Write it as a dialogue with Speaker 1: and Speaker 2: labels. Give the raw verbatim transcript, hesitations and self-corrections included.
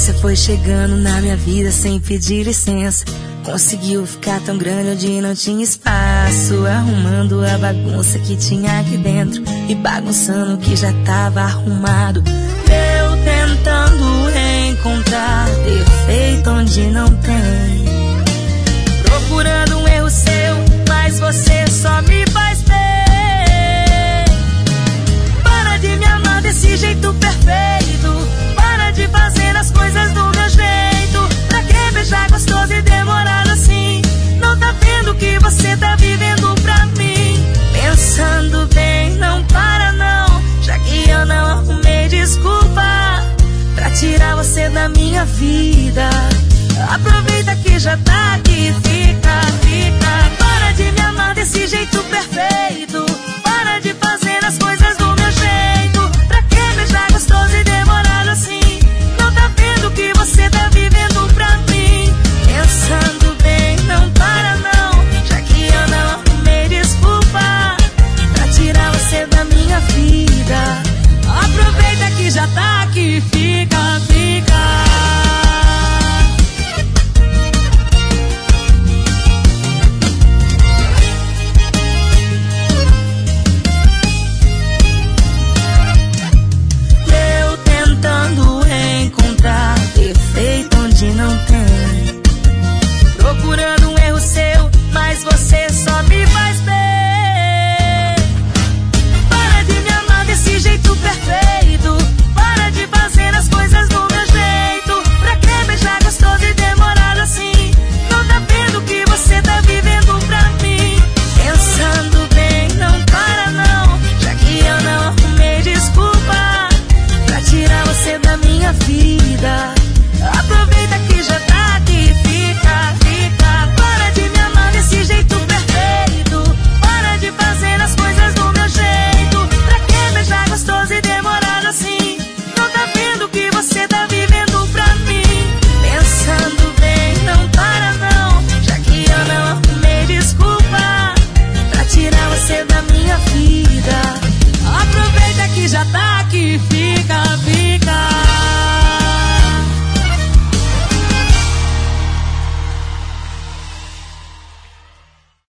Speaker 1: Você foi chegando na minha vida sem pedir licença. Conseguiu ficar tão grande onde não tinha espaço, arrumando a bagunça que tinha aqui dentro e bagunçando o que já tava arrumado. Eu tentando encontrar defeito onde não tem, procurando um erro seu, mas você só me faz bem. Para de me amar desse jeito perfeito, para de fazer as coisas do meu jeito. Pra que beijar gostoso e demorado assim? Não tá vendo o que você tá vivendo pra mim? Pensando bem, não para não, já que eu não arrumei desculpa pra tirar você da minha vida. Aproveita que já tá aqui, fica, fica. Para de me amar desse jeito